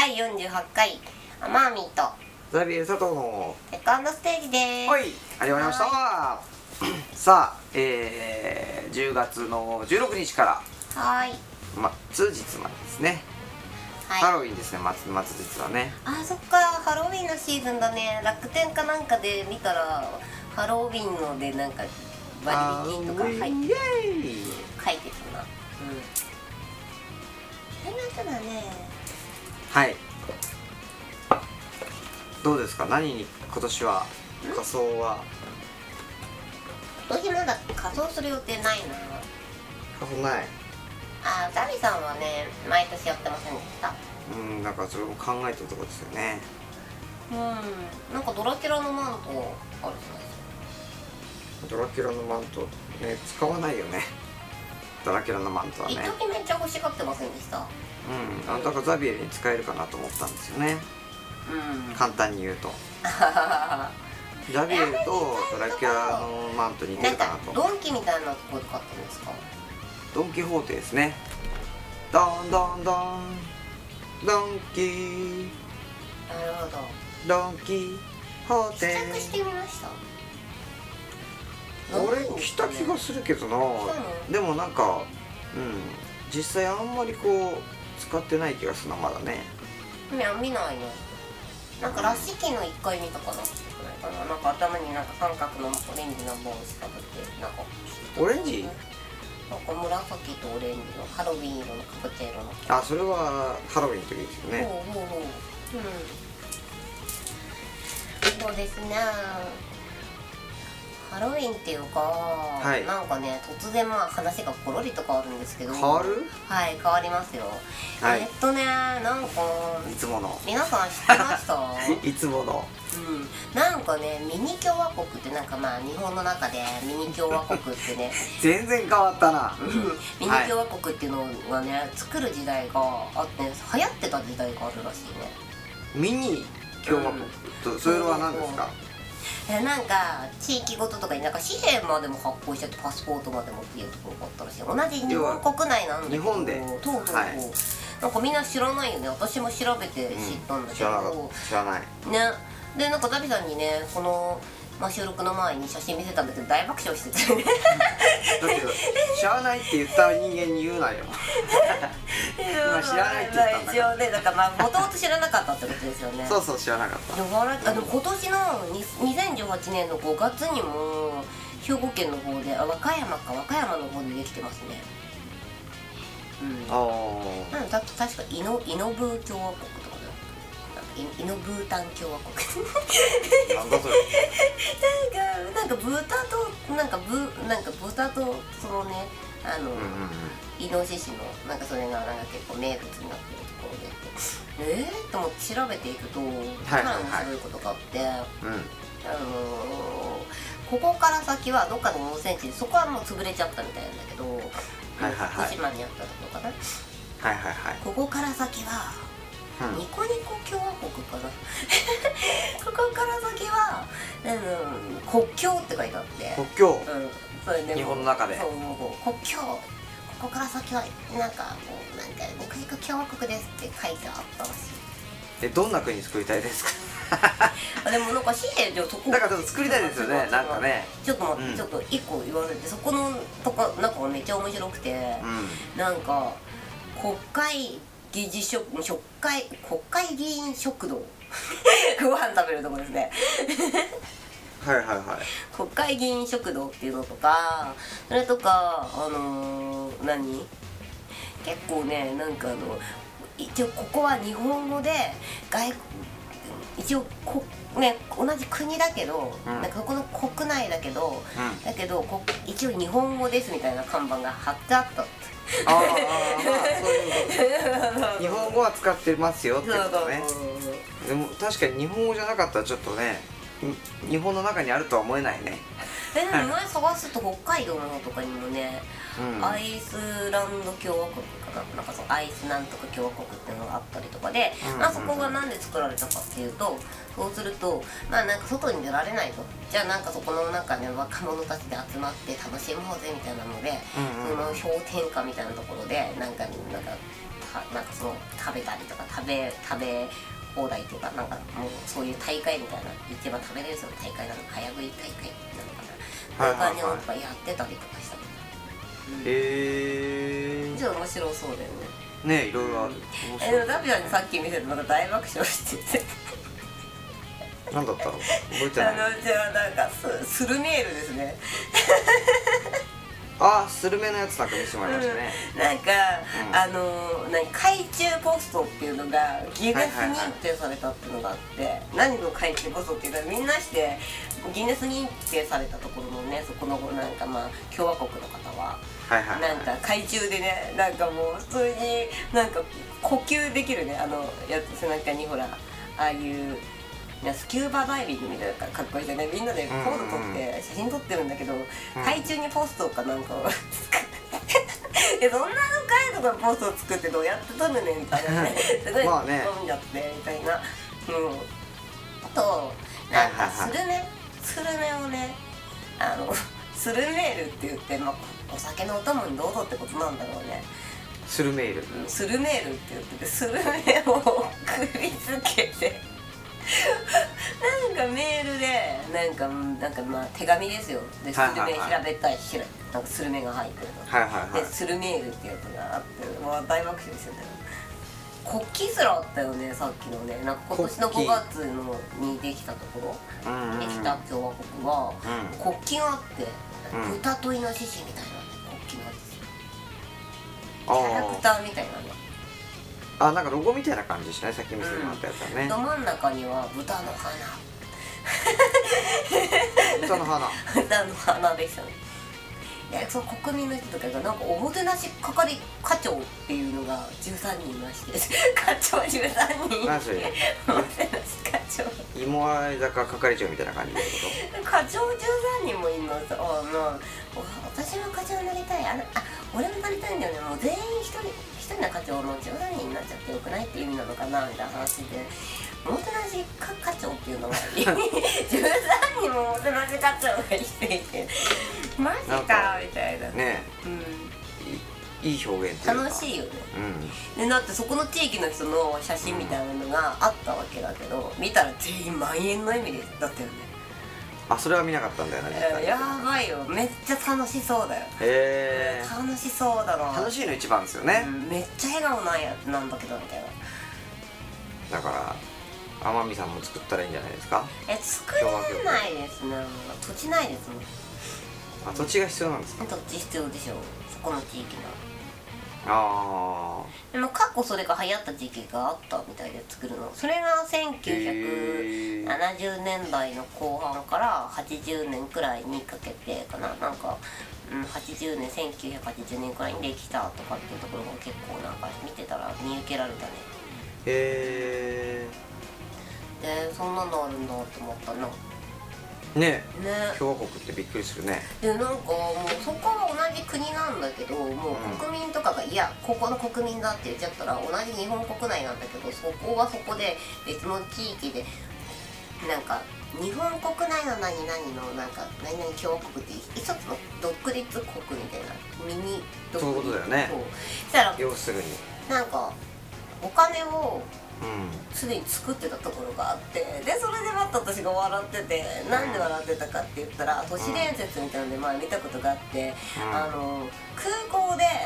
第48回アマーミーとザビエル佐藤のセカンドステージです。 はい、始まりました。さあ、10月の16日からはい、 末日までですね、ハロウィンですね、末日はね。 あ、そっか、ハロウィンのシーズンだね。楽天かなんかで見たらハロウィンのでなんか割引とか入って書いてたな。変な人だね。 はい、どうですか、何に今年は仮装は？ 今年まだ仮装する予定ないな。 仮装ない。 あ、ザビさんはね、毎年やってませんでした？ なんかそれも考えたところですよね。 なんかドラキュラのマントあるじゃないですか。 ドラキュラのマントね、使わないよね。ドラキュラのマントはね。 一時めっちゃ欲しがってませんでした？ だからザビエルに使えるかなと思ったんですよね。簡単に言うと。ザビエルとドラキュラのマント似てるかなと。 ドンキみたいなところで買ったんですか？ ドンキホーテですね。ドンドンドンドンキなるほど。 ドンキホーテ。 試着してみました？ 俺着た気がするけどな。でもなんか実際あんまりこう使ってない気がするな、まだね。 いや、見ないの。なんからしきの1回見たかな。なんか頭になんか三角のオレンジの帽子かぶってなんかオレンジ？ なんか紫とオレンジのハロウィン色のかぼちゃ色の。 あ、それはハロウィンの時ですよね。 そうですね。ハロウィンっていうか、なんかね、突然話がコロリと変わるんですけど。 変わる？ はい、変わりますよ。なんかいつもの皆さん知ってました？ いつものなんかね、ミニ共和国ってなんか日本の中でミニ共和国ってね全然変わったな。 ミニ共和国っていうのがね、作る時代があって流行ってた時代があるらしいね。 ミニ共和国とそれは何ですか？ なんか地域ごととかになんか紙幣までも発行しちゃってパスポートまでもっていうところがあったらしい。同じ日本国内なんだけど、 日本でなんかみんな知らないよね。私も調べて知ったんだけど、 知らないね。でなんかザビさんにね、この収録の前に写真見せたんだけど大爆笑してたよね。 だけど知らないって言った人間に言うなよ。今知らないって言ったんだから。 一応ね、だからもともと知らなかったってことですよね。 そうそう、知らなかった。 でも今年の2018年の5月にも兵庫県の方で和歌山の方でできてますね。だって確かイノブー共和国とかイノブータン共和国。 なんだそれ。 なんか豚とそのね、イノシシのなんかそれがなんか結構名物になってるところで、と思って調べていくとかなり面白いことがあって、ここから先はどっかの温泉地で、そこはもう潰れちゃったみたいなんだけど、福島にあったところかな。ここから先はニコニコ共和国かな。ここから先は国境って書いてあって、 国境、日本の中で国境、ここから先はなんかニコニコ共和国ですって書いてあったらしい。 どんな国作りたいですか？ でもなんか紙幣でそこだからちょっと作りたいですよね。なんかね、 ちょっと待って、ちょっと1個言われて、そこのとかなんかめっちゃ面白くて、なんか国会議員食堂ご飯食べるとこですね。国会議員食堂っていうのとか、それとか結構ね、なんか一応ここは日本語で一応同じ国だけど、なんかここの国内だけど、一応日本語ですみたいな看板が貼ってあったって。 そういうこと。日本語は使ってますよってことね。でも確かに日本語じゃなかったらちょっとね、日本の中にあるとは思えないね。 前探すと北海道の方とかにもね、アイスランド共和国かな、なんかそのアイスなんとか共和国っていうのがあったりとかで、そこがなんで作られたかっていうと、そうするとなんか外に出られないと、じゃあなんかそこの中で若者たちで集まって楽しもうぜみたいなので、その氷点下みたいなところでなんかなんかその食べたりとか食べ放題っていうか、なんかもうそういう大会みたいな、一番食べれるその大会なのか早食い大会なのかな、そういう感じのとかやってたりとかしたの。 へえ。 ちょっと面白そうだよね。ね、いろいろある。 でもダビアにさっき見せたのが大爆笑してて何だったの覚えてない。 じゃあなんかスルメールですねああ、スルメのやつなんか見せてもらいましたね。 なんか、海中ポストっていうのがギネス認定されたっていうのがあって、何の海中ポストっていうか、みんなしてギネス認定されたところのね、そこのなんかまあ共和国の方は、なんか海中でね、なんかもう普通になんか呼吸できるね、やつ背中にほらああいうスキューバダイビングみたいな格好してね、みんなでポーズ撮って写真撮ってるんだけど、海中にポストかなんかをそんな深いところにポストを作ってどうやって撮るねんみたいなねすごいまあね、 飛んじゃってみたいな。あとなんかスルメをね、スルメールって言って、まあ、お酒のお供にどうぞってことなんだろうね。 スルメールって言ってて、スルメを送りつけてなんかメールでなんかまあ手紙ですよ。でスルメ平べったいなんかスルメが入ってるので、スルメールってやつがあって、まあ大爆笑ですよね。国旗すらあったよね、さっきのね。なんか今年の5月にできたところ、できた共和国は国旗があって、豚とイノシシみたいな国旗なんですよ。キャラクターみたいなね。 あ、なんかロゴみたいな感じですね、さっき見せてもらったやつはね。 ど真ん中には豚の花豚の花でしたね。でその国民の人とかがなんかおもてなし係課長っていうのが13人いまして課長13人何それおもてなし課長芋洗坂係長みたいな感じってこ課長13人もいるのさ。私も課長になりたい。俺もなりたいんだよね。もう全員一人の課長の13人になっちゃってよくないっていう意味なのかなみたいな話で、おもてなし課長っていうのが13人もおもてなし課長がいてマジかみたいなね。いい表現っていうか楽しいよね。でだってそこの地域の人の写真みたいなのがあったわけだけど、見たら全員満円の笑みだったよね。 あ、それは見なかったんだよね。 やばいよ、めっちゃ楽しそうだよ。 へえ。 楽しそうだな。 楽しいの一番ですよね。 めっちゃ笑顔なんだけどみたいな。 だから天海さんも作ったらいいんじゃないですか。 作れないですね。土地ないですもん。 あ、土地が必要なんですか。 土地必要でしょ、そこの地域の。でも過去それが流行った時期があったみたいで作るの。それが1970年代の後半から80年くらいにかけてかな。なんか、1980年くらいにできたとかっていうところが結構なんか見てたら見受けられたね。 へえ。でそんなのあるんだと思ったな。 ね。共和国ってびっくりするね。 でなんかもうそこは同じ国なんだけど、もう国民とかがいやここの国民だって言っちゃったら同じ日本国内なんだけど、そこはそこで別の地域でなんか日本国内の何々のなんか何々共和国って一つの独立国みたいなミニ独立。 そういうことだよね。 そしたら要するになんかお金をすでに作ってたところがあって、でそれでまた私が笑ってて、なんで笑ってたかって言ったら都市伝説みたいなので前見たことがあって、空港で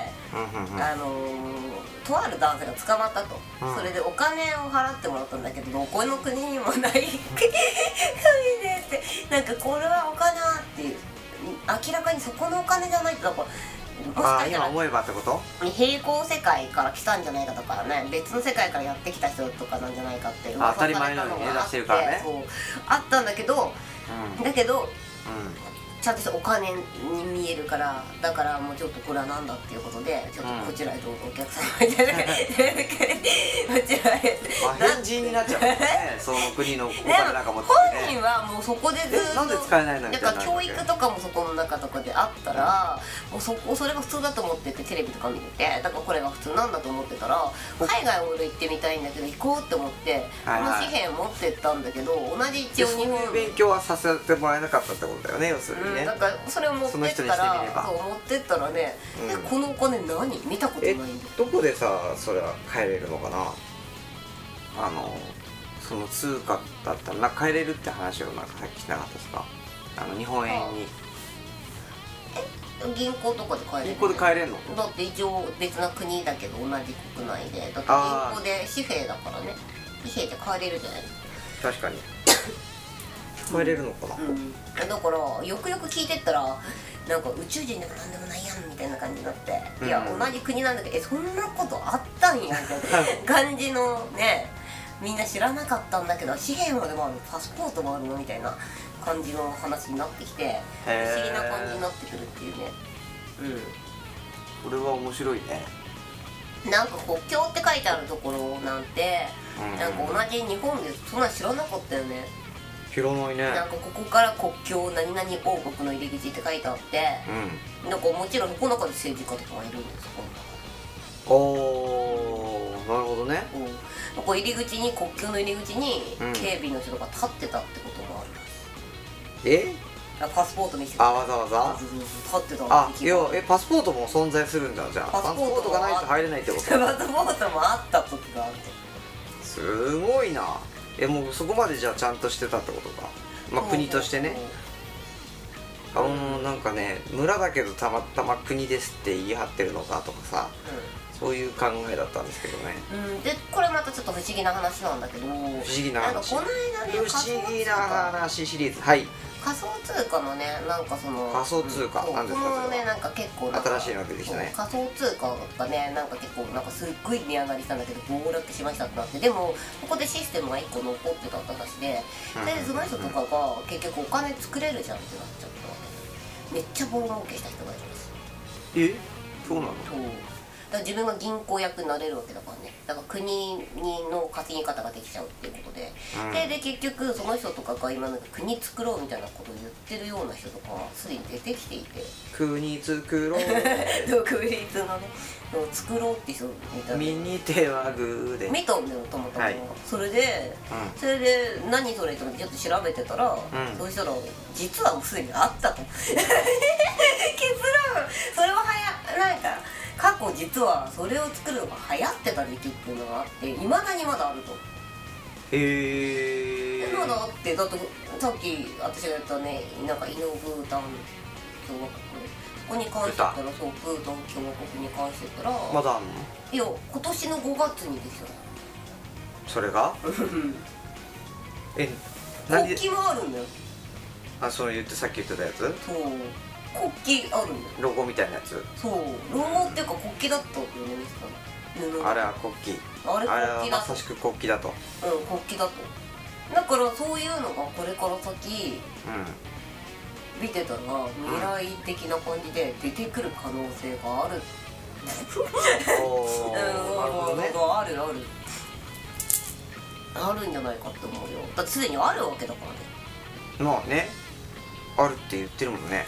とある男性が捕まったと。それでお金を払ってもらったんだけど、どこの国にもない国でってなんかこれはお金はっていう、明らかにそこのお金じゃないってだから。 今思えばってこと？ 平行世界から来たんじゃないかとかね、別の世界からやってきた人とかなんじゃないかっていう当たり前のように出してるからね。 そうあったんだけど、だけどちゃんとしたお金に見えるから、だからもうちょっとこれはなんだっていうことで、ちょっとこちらへどうぞお客様みたいなこちらへまあ変人になっちゃうからねその国のお金なんか持ってね。 本人はもうそこでずっとなんで使えないのみたいな。 なんか教育とかもそこの中とかであったら、もうそれが普通だと思っててテレビとか見てて、だからこれが普通なんだと思ってたら、海外俺行ってみたいんだけど行こうって思ってこの紙幣持ってったんだけど、同じ一応日本そういう勉強はさせてもらえなかったってことだよね、要するにね。 なんかそれを持ってったら、そう持ってったらね、このお金何見たことないんだよ。 どこでさそれは変えれるのかな。その通貨だったら変えれるって話をなんかさっきしなかったですか。日本円に銀行とかで買える、 銀行で買えれるの。 だって一応別な国だけど同じ国内で、だって銀行で紙幣だからね、紙幣で買えれるじゃない。 確かに買えれるのかな、 だからよくよく聞いてったらなんか宇宙人でもなんでもないやんみたいな感じになって、いや同じ国なんだけどそんなことあったんやみたいな感じのね、みんな知らなかったんだけど紙幣までもある、パスポートもあるのみたいな感じの話になってきて、不思議な感じになってくるっていうね。 これは面白いね。 なんか国境って書いてあるところなんて、なんか同じ日本でそんな知らなかったよね。 知らないね。 なんかここから国境何々王国の入り口って書いてあって、なんかもちろんこの中で政治家とかがいるんですよ。 おー、なるほどね。 こう入り口に、国境の入り口に警備の人が立ってたってこともある。パスポート見せて、 わざわざ立ってた。 パスポートも存在するんだ。じゃあパスポートがないと入れないってこと。 パスポートもあった時があると。 すごいな。もうそこまでじゃあちゃんとしてたってことか。まあ国としてね。なんかね、村だけどたまたま国ですって言い張ってるのかとかさ、そういう考えだったんですけどね。 でこれまたちょっと不思議な話なんだけど、不思議な話、 この間ね、 不思議な話シリーズ、はい。 仮想通貨のね、なんかその仮想通貨、なんですかそれは。 このね、なんか結構新しいの出てきたね。 仮想通貨がね、なんか結構なんかすっごい値上がりしたんだけど暴落しましたってなって、でもここでシステムが1個残ってたって話で、その人とかが結局お金作れるじゃんってなっちゃったわけ。めっちゃ棒儲けした人がいるんです。 そうなの？ だから自分が銀行役になれるわけだからね。だから国の稼ぎ方ができちゃうっていうことで、で結局その人とかが今なんか国作ろうみたいなことを言ってるような人とかがすでに出てきていて、 国作ろう独立のね作ろうって人みたいな、 身に手はグーで見たんだよたまたま、それで何それと思ってちょっと調べてたら、そうしたら実はもうすでにあったと結論それはなんか過去実はそれを作るのが流行ってた時期っていうのがあって、いまだにまだあると。まだあって、だってさっき私が言ったね、なんかイノブータン共和国、ここに関してたら、そうブータン共和国に関してたらまだあんの？ いや今年の5月にできたの。 それが国旗もあるんだよ。 そう言ってさっき言ってたやつ？ そう国旗あるんだよ。 ロゴみたいなやつ？ そうロゴっていうか国旗だったんだよね、 あれは国旗。あれはまさしく国旗だと。 国旗だと。だからそういうのがこれから先見てたら未来的な感じで出てくる可能性がある。 なるほどね。 あるんじゃないかって思うよ。だってすでにあるわけだからね。 まあね、あるって言ってるもんね。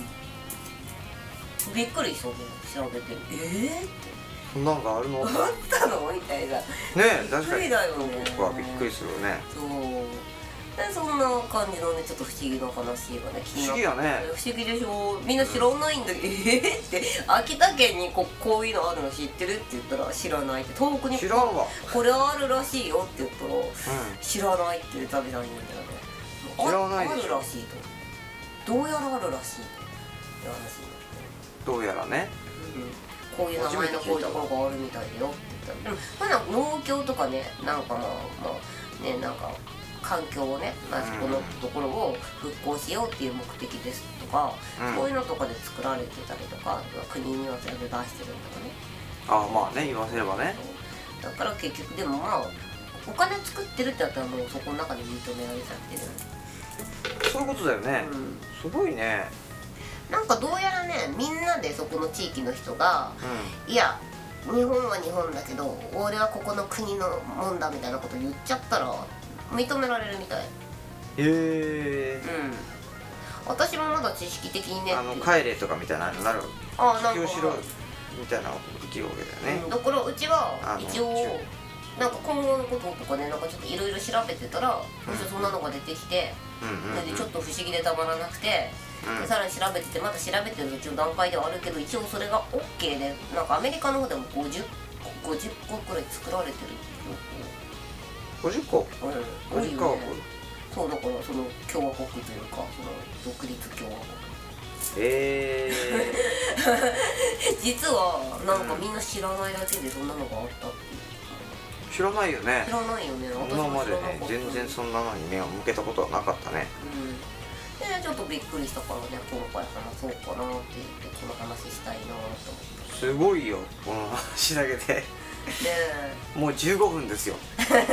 びっくりしたね、調べてってそんなんがあるの？ あったのみたいな。 ねえ、確かに僕はびっくりするよね。 そうでそんな感じのね、ちょっと不思議な話がね、 不思議やね。 不思議でしょ。みんな知らないんだけどって秋田県にこういうのあるの知ってるって言ったら知らないって、東北に知らんわこれあるらしいよって言ったら知らないって言うたびないんだよね。 知らないでしょ。 あるらしいと、どうやらあるらしいって話になって、 どうやらね、 こういう名前のこういうところがあるみたいだよって言ったら、農協とかね、なんかまあね、なんか環境をね、そこのところを復興しようっていう目的ですとか、そういうのとかで作られてたりとか、国にはそれで出してるとかね。 まあね、言わせればね。 だから結局でもまあお金作ってるってやったらもうそこの中で認められちゃってる。 そういうことだよね。すごいね。 なんかどうやらね、みんなでそこの地域の人が、いや日本は日本だけど俺はここの国のもんだみたいなこと言っちゃったら認められるみたい。 へえ。 私もまだ知識的にね帰れとかみたいなのになるわけ。 なんか起業しろみたいなことできるわけだよね。 だからうちは一応なんか今後のこととかねなんかちょっといろいろ調べてたらそんなのが出てきて、でちょっと不思議でたまらなくて、でさらに調べててまだ調べてる途中段階ではあるけど一応それが OK でなんかアメリカの方でも50個くらい作られてる。 50個 50個そうだからその共和国というかその独立共和国。実はなんかみんな知らないだけでそんなのがあったっていう。 知らないよね。 知らないよね。 今までね全然そんなのに目を向けたことはなかったね。 でちょっとびっくりしたからね今回話そうかなって言ってこの話したいなと思って。 すごいよこの話だけで。もう15分ですよ。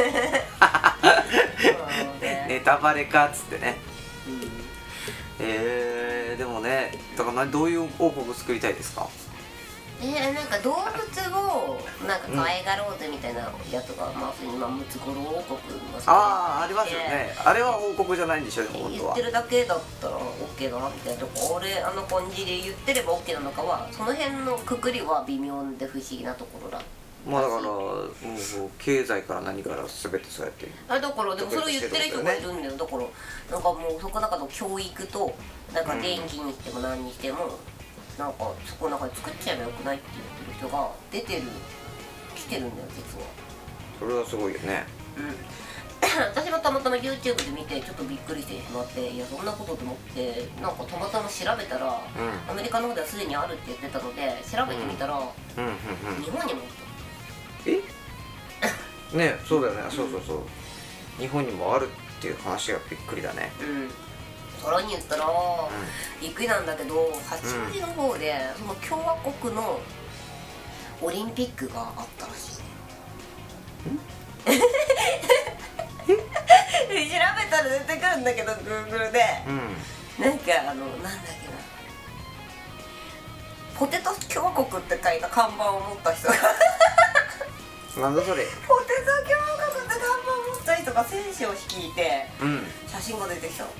ネタバレかっつってね。でもねだからどういう王国作りたいですか？ なんか動物をなんか可愛がろうぜみたいなやつが今ムツゴロウ王国ありますよね。あれは王国じゃないんでしょ。 言ってるだけだったら OK だなみたいなとこ俺感じで言ってれば OK なのかはその辺のくくりは微妙で不思議なところだ。 だからもう経済から何から全てそうやってだからでもそれを言ってる人がいるんだよ。だからなんかもうそこの中の教育となんか電気にしても何にしてもなんかそこの中で作っちゃえばよくないって言ってる人が来てるんだよ実は。 それはすごいよね。 私もたまたま YouTube で見てちょっとびっくりしてしまって、いやそんなことと思ってなんかたまたま調べたら、アメリカの方ではすでにあるって言ってたので調べてみたら、日本にもあった。 ねそうだよね。そう日本にもあるっていう話がびっくりだね。 さらに言ったら、びっくりなんだけど八王子の方でその共和国のオリンピックがあったらしい。調べたら出てくるんだけど Google で、なんかなんだっけなポテト共和国って書いた看板を持った人がなんだそれ。 ポテト共和国って看板を持った人が選手を率いて、写真が出てきた。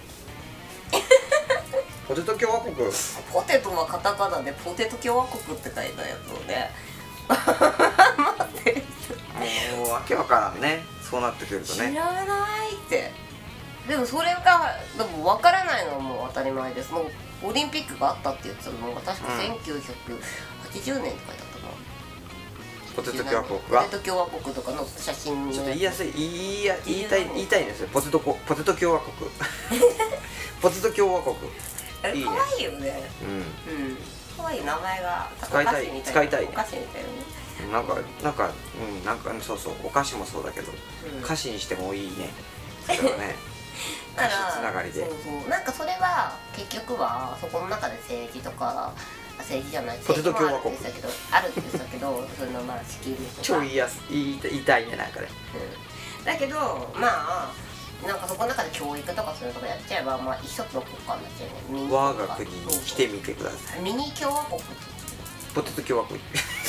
ポテト共和国。 ポテトはカタカナでポテト共和国って書いたやつをね待ってる人もうわけわからんねそうなってくるとね。 知らないって。でもそれがでも分からないのはもう当たり前です。もうオリンピックがあったって言ってたのが確か1980年って書いてあったな。 ポテト共和国はポテト共和国とかの写真のちょっと言いやすい言いたいんですよ。ポテト共和国ポテト共和国あれ可愛いよね。可愛い名前が使いたいね。 お菓子みたいな。 なんかそうお菓子もそうだけど歌詞にしてもいいね。それはね歌詞つながりでなんかそれは結局はそこの中で政治とか政治じゃないポテト共和国あるって言ってたけどその仕切るとか超言いたいねなんかね。 だけどなんかそこの中で教育とかそういうとこやっちゃえば一つの国家になっちゃうね。 我が国に来てみてください。 ミニ共和国ポテト共和国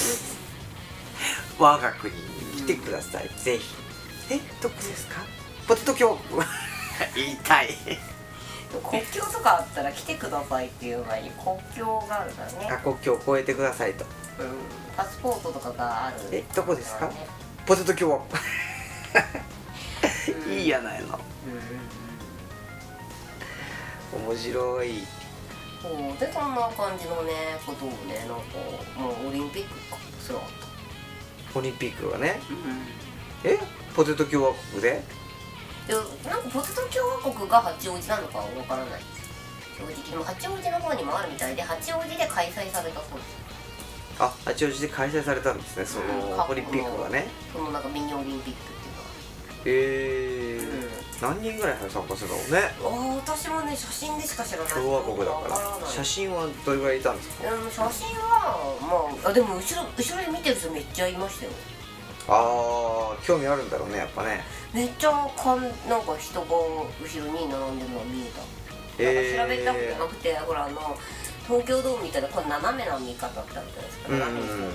我が国に来てください、ぜひ。どこですか？ポテト共和国言いたい国境とかあったら来てくださいっていう前に国境があるからね。 国境を越えてくださいと。 パスポートとかがある。 どこですか？ポテト共和国いいやないの。面白い。 でそんな感じのねことをねなんかもうオリンピックかすらあった。 オリンピックがね。ポテト共和国で？ なんかポテト共和国が八王子なのかは分からないです。正直でも八王子の方にもあるみたいで八王子で開催されたそうです。 八王子で開催されたんですね。そのオリンピックがね。 そのなんかミニオリンピックっていうのは。 何人ぐらい参加するのね。 私もね写真でしか知らない。 共和国だから写真はどれぐらいいたんですか？ 写真はでも後ろで見てる人めっちゃいましたよ。 興味あるんだろうねやっぱね。 めっちゃなんか人が後ろに並んでるのが見えた。なんか調べたことなくてほら東京ドームみたいなこれ斜めな見方ってあるじゃないですか。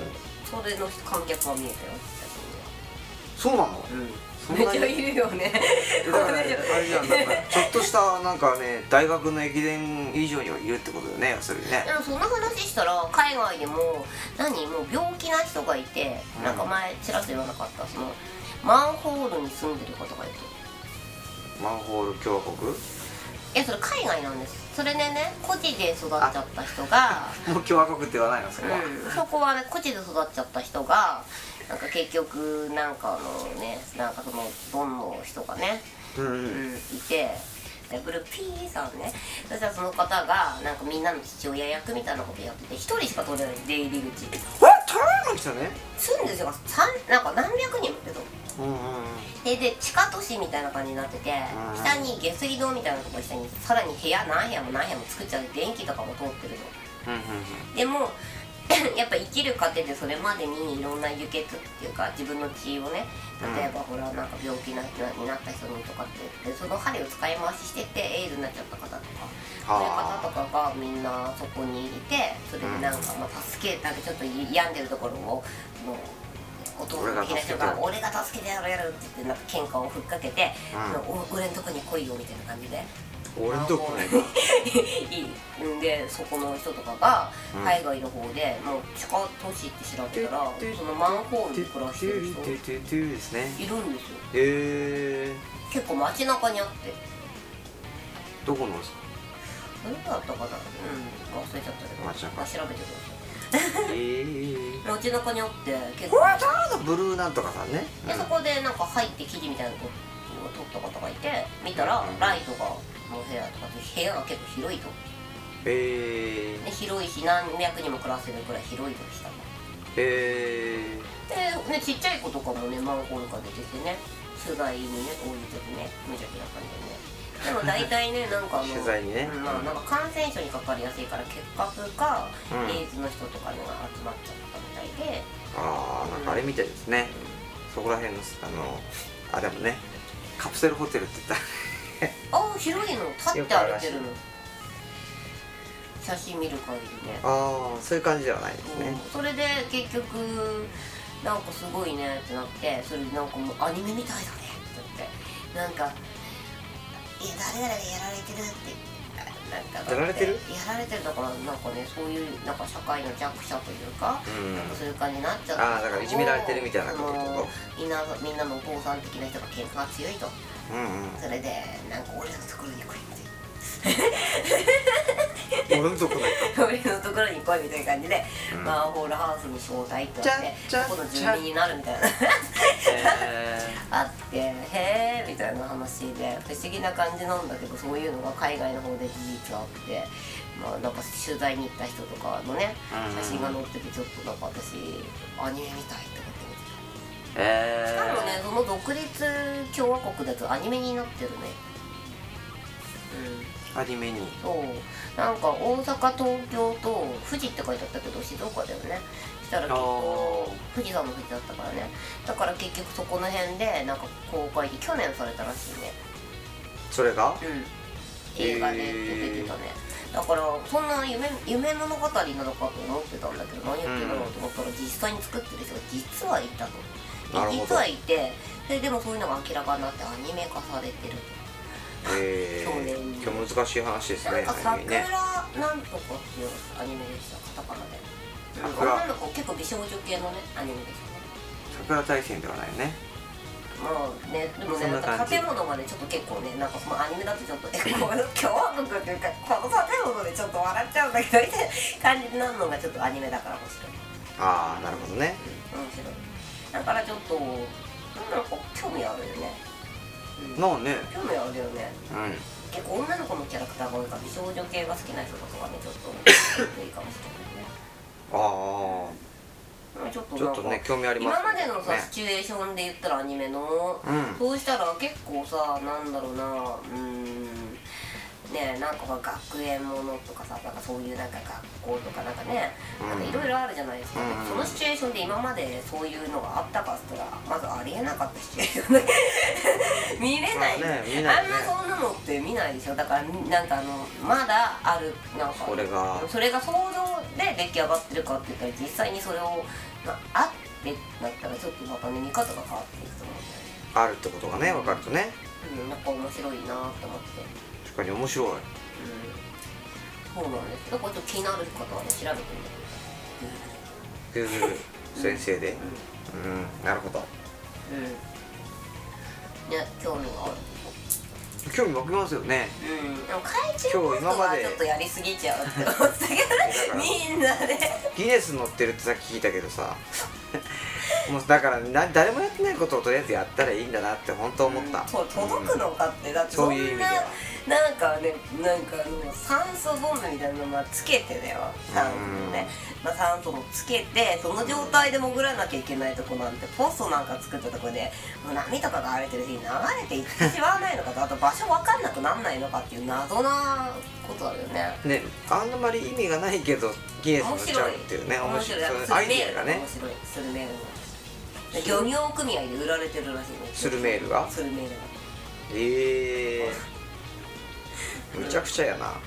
それの観客は見えたよ、 そうなの？ めっちゃいるよね。 だからあれじゃん、なんかちょっとしたなんかね、大学の駅伝以上にはいるってことだよね、要するにね。 でもそんな話したら海外でももう病気な人がいて、なんか前ちらっと言わなかった、そのマンホールに住んでる方がいて。 マンホール共和国？ いや、それ海外なんです。それでね、孤児で育っちゃった人がもう共和国って言わないの、それは。 そこはね、孤児で育っちゃった人がなんか結局なんかなんかそのドンの人がね、いて、ブルーピーさんね。そしたらその方がなんかみんなの父親役みたいなことやってて、一人しか取れない出入り口。 取らない人ね。 住んでる人がなんか何百人もいると。で地下都市みたいな感じになってて、下に下水道みたいなところ下にさらに部屋何部屋も何部屋も作っちゃう、電気とかも通ってるの。でもやっぱ生きる過程でそれまでにいろんな輸血っていうか、自分の血をね、例えばほらなんか病気になった人にとかって言って、その針を使い回ししててエイズになっちゃった方とか、そういう方とかがみんなそこにいて、それでなんか助けなんかちょっと病んでるところをもうお父さん的な人が「俺が助けてやるやる」って言ってなんか喧嘩をふっかけて「俺んとこに来いよ」みたいな感じで。 俺んとこね。 いいで、そこの人とかが海外の方でもう地下都市って調べたら、そのマンホールに暮らしてる人いるんですよ。結構街中にあって。 どこのですか？ どこだったかな、忘れちゃったけど、 街中調べてください。街中にあって結構ブルーなんとかさんね。 でそこでなんか入って記事みたいなのを撮った方がいて、見たらライトがの部屋とかで、部屋が結構広いと。で広いし何百人も暮らせるくらい広いとしたの。でね、ちっちゃい子とかもねマンホールから出てきてね、取材にね応じててね、無邪気な感じでね。でも大体ね、なんか取材にね、 なんか感染症にかかりやすいから結核かエイズの人とかが集まっちゃったみたいで。 なんかあれみたいですね。そこら辺のあれもね、カプセルホテルって言ったら広いの、立って歩けるの。写真見る限りね。 そういう感じではないですね。 それで結局なんかすごいねってなって、それでなんかもうアニメみたいだねって言って、なんか「いや誰々がやられてる」ってなんかやられてるだから、なんかね、そういうなんか社会の弱者というか、なんかそういう感じになっちゃって、 だからいじめられてるみたいなことと、 みんなのお父さん的な人が喧嘩が強いと。それでなんか俺のところに来いって俺のところに来いみたいな感じで、マンホールハウスに招待ってあって、ここの住民になるみたいなあって、へーみたいな話で、不思議な感じなんだけど、そういうのが海外の方で事実あって、なんか取材に行った人とかのね、写真が載ってて、ちょっとなんか私アニメみたいって思って見てた。しかもね、その独立共和国だとアニメになってるね。 アニメに。 そうなんか大阪、東京と富士って書いてあったけど静岡だよね。したら結構富士山の富士だったからね。だから結局そこの辺でなんか公開で去年されたらしいね。 それが？ 映画で出てたね。だからそんな夢物語なのかと思ってたんだけど、何言ってんだろうと思ったら実際に作ってる人が実はいたと。実はいて、でもそういうのが明らかになってアニメ化されてると。 今日難しい話ですね。 なんか桜なんとかっていうアニメでした、カタカナで。女の子結構美少女系のねアニメでしたね。 桜大戦ではないね。 でもね、建物までちょっと結構ね、なんかそのアニメだとちょっとこの共和国っていうかこの建物でちょっと笑っちゃうんだけどみたいな感じになるのがちょっとアニメだから面白い。 なるほどね。 面白い。だからちょっとなんか興味あるよね。 興味あるよね。結構女の子のキャラクターが多いから美少女系が好きな人とかね、ちょっといいかもしれないね。ちょっとね、興味ありますね。今までのさシチュエーションで言ったらアニメの、そうしたら結構さ、なんだろうな、ね、なんか学園ものとかさ、なんかそういうなんか学校とかなんかね、いろいろあるじゃないですか。そのシチュエーションで今までそういうのがあったかっつったらまずありえなかったシチュエーションで見れない、あんなそんなのって見ないでしょ。だからなんかまだあるなんかそれが想像で出来上がってるかって言ったら実際にそれをあってなったらちょっとまたね見方が変わっていくと思うんだよね。 あるってことがね分かるとね、 なんか面白いなと思って。 確かに面白い。 そうなんです。だからちょっと気になる方はね調べてみてください。 Google 先生で、なるほど。 ね、興味がある。 興味湧きますよね。 でも海中ポストはちょっとやりすぎちゃうって思ってたけどねみんなでギネス乗ってるってさっき聞いたけどさもうだから誰もやってないことをとりあえずやったらいいんだなって本当思った。 届くのかって、だってそんなそういう意味ではなんかね、なんか酸素ボンベみたいなのつけてだよ、酸素もね、酸素もつけてその状態で潜らなきゃいけないとこなんて、ポストなんか作ったとこでもう波とかが荒れてる日に流れていってしまわないのかと、あと場所分かんなくなんないのかっていう謎なことあるよね。 ね、あんまり意味がないけどギネス乗っちゃうっていうね、面白いアイデアがね。 面白い。スルメールの漁業組合で売られてるらしいね。 スルメールが？ スルメールが。 むちゃくちゃやな。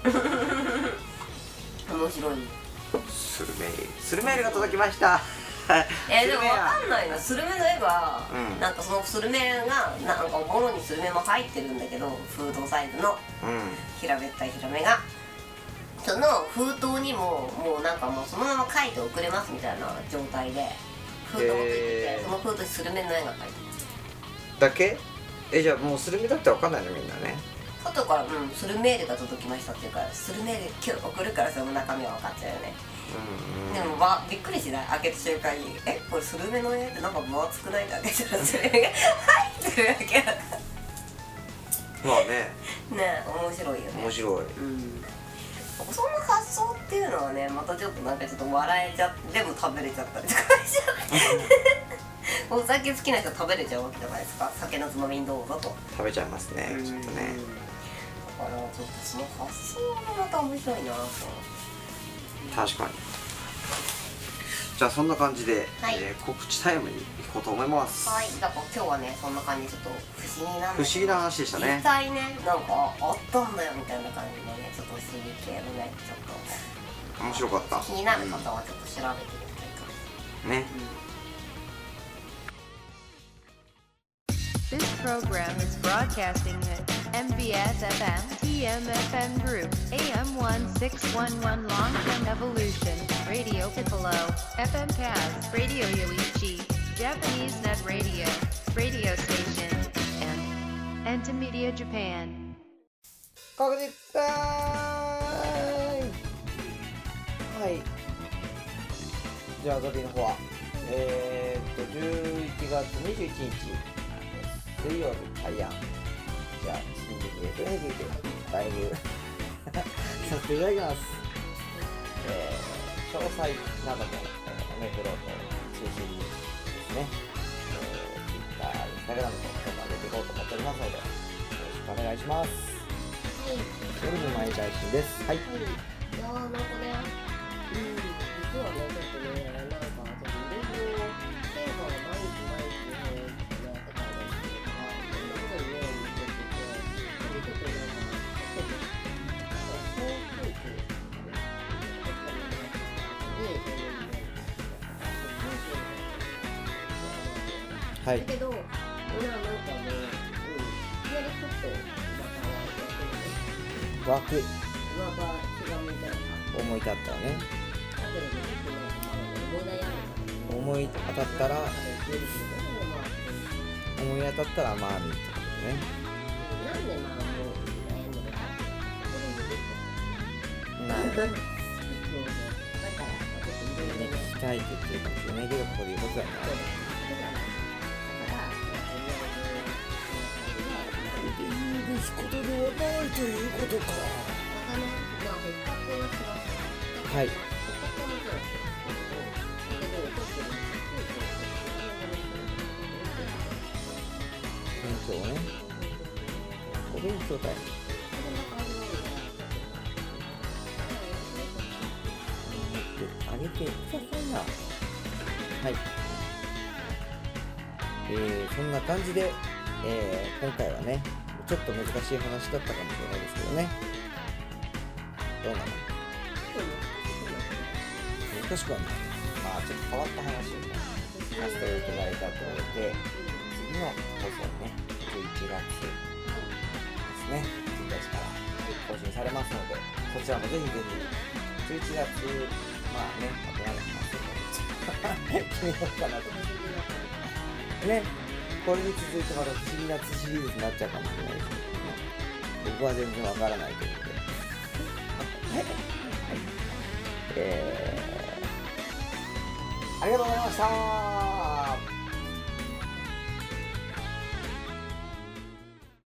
面白い。 スルメールが届きました。 でも分かんないの、スルメの絵が、なんかそのスルメがなんかおもろにスルメも入ってるんだけど、封筒サイズの平べったいヒラメがその封筒にももうなんかもうそのまま書いて送れますみたいな状態で封筒もついてて、その封筒にスルメの絵が描いてますだけ？じゃあもうスルメだって分かんないのみんなね。 外からスルメールが届きましたっていうから、スルメール今日送るからその中身は分かっちゃうよね。でもびっくりしない？開けた瞬間にこれスルメの絵ってなんか分厚くないって開けたらスルメが入ってるわけだからまあね面白いよね。 面白い。 そんな発想っていうのはね、またちょっとなんかちょっと笑えちゃって、でも食べれちゃったりとかしちゃうお酒好きな人は食べれちゃうわけじゃないですか。酒のつまみにどうぞと食べちゃいますね、ちょっとね。 だからちょっとその発想がまた面白いなと。 確かに。じゃあそんな感じで、 はい告知タイムに行こうと思います。 はい、だから今日はねそんな感じでちょっと不思議なんだけど、 不思議な話でしたね。 実際ねなんかあったんだよみたいな感じでね、ちょっと不思議系のねちょっと面白かった。 気になる方はちょっと調べてみてくださいね。 This program is broadcasting at MBS FM TMFM Group AM 1611 Long-Term Evolution Radio Piccolo FM Kaz Radio Yoichi Japanese Net Radio Radio Station and Entimedia Japan 確実タイム。はい。じゃあザビの方は11月21日水曜日開案。じゃあ新宿 FNB でライブさせていただきます。詳細などもメフロート中心にですね、Twitter、Instagram とか上げていこうと思っておりますのでよろしくお願いします。夜に毎日配信です。はい。 いやーなんかね、実はねちょっとねなんかちょっといろいろ変化が毎日ねやってたんですけど、そんなことにね見ててちょっとなんかそういう風景はい。 だけど、なんかね、いきなりちょっとまた湧く気が向いたのか。 思い立ったらね。 だけどね、ちょっとなんか思い悩む。 思い当たったら思い当たったらまあみってことね。 なんでまあもう悩んでるかってなるほど。 だからちょっといろいろね聞きたいって言ってるかもしれないけどここで言うことだよね。いいべきことではないということか。はい。勉強ね。お勉強タイム。あげてくださいな。はい。そんな感じで、今回はね、ちょっと難しい話だったかもしれないですけどね。どうなの？ 詳しくはね、まあちょっと変わった話をねさせていただいたところで、次の放送ね、11月ですね、1日から更新されますので、そちらもぜひぜひ11月、まあね、あと何話すのか決めようかなとね、これに続いてまた不思議なシリーズになっちゃうかもしれないですけどね、僕は全然わからないということではい、ありがとうございました。